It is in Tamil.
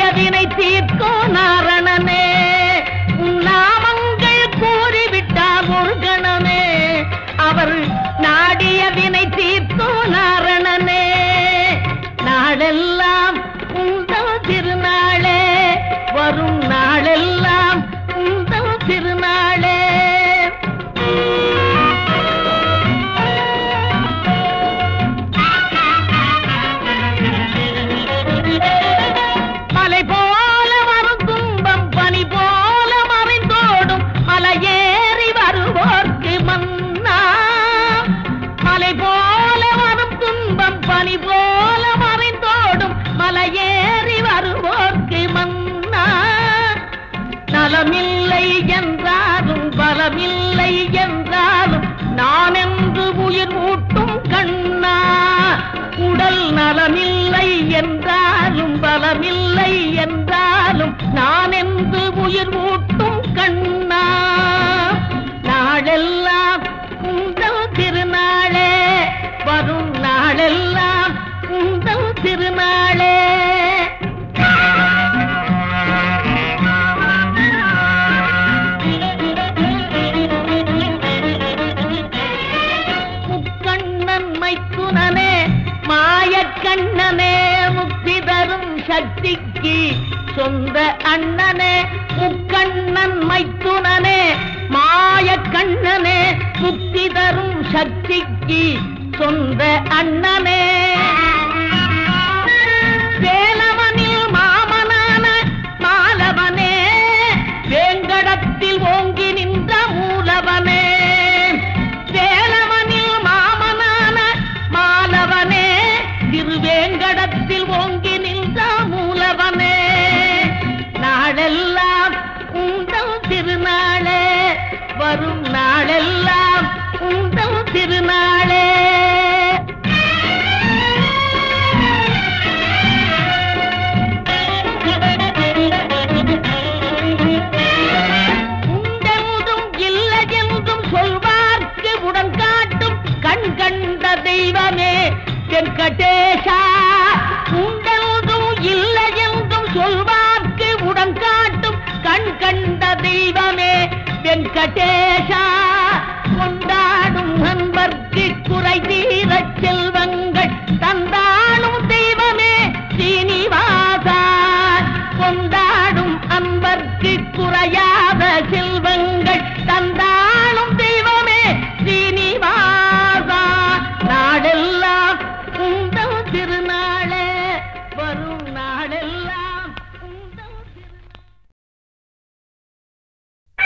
வினை தீர்க்கும் நாரணனே உன் நாமங்கள் கூறிவிட்டார் ஒரு கணமே அவர் நாடிய வினை தீர்க்கும் நாரணனே நாளெல்லாம் உந்தல் திருநாளே வரும் நாளெல்லாம் உந்தல் திருநாளே மலை போல வரும் துன்பம் பனி போல மறைந்தோடும் மலையேறி வருவோர்க்கு மன்னா மலை போல வரும் துன்பம் பனி போல மறைந்தோடும் மலையேறி வருவோர்க்கு மன்னா நலமில்லை என்றாலும் பலமில்லை என்றாலும் நான் என்று உயிர் ஊட்டும் கண்ணா உடல் நலமில்லை என்றாலும் பலமில்லை என்றாலும் நான் என்று உயிர் ஊட்டும் கண்ணா நாளெல்லாம் உந்தல் திருநாளே வரும் நாளெல்லாம் உந்தல் திருநாளே முக்கண்ணன் மைத்துனனே மாயக்கண்ணனே முக்தி தரும் சக்திக்கு சொந்த அண்ணனே முக்கண்ணன் மைத்துனனே மாயக்கண்ணனே முக்தி தரும் சக்திக்கு சொந்த அண்ணனே வேலவனில் மாமனான மாலவனே வேங்கடத்தில் ஓங்கி நின்ற மூலவனே வேலவனில் மாமனான மாலவனே திருவேங்கடத்தில் ஓங்கி நின்ற மூலவனே நாளெல்லாம் உந்தல் திருநாளே வரும் நாளெல்லாம் உந்தல் திருநாளே உண்டென்றும் இல்லையென்றும் சொல்வார்க்கு உடன் காட்டும் கண் கண்ட தெய்வமே வெங்கடேஷா உண்டென்றும் இல்லையென்றும் சொல்வார்க்கு உடன் காட்டும் கண் கண்ட தெய்வமே வெங்கடேஷா கொண்டாடும் நண்பர்க்கு குறை தீரச் செல்வங்கள் தந்தாடும் தெய்வமே சீனிவாசா கொண்டாடும் அன்பர்க்கு குறையாத செல்வங்கள் தந்தா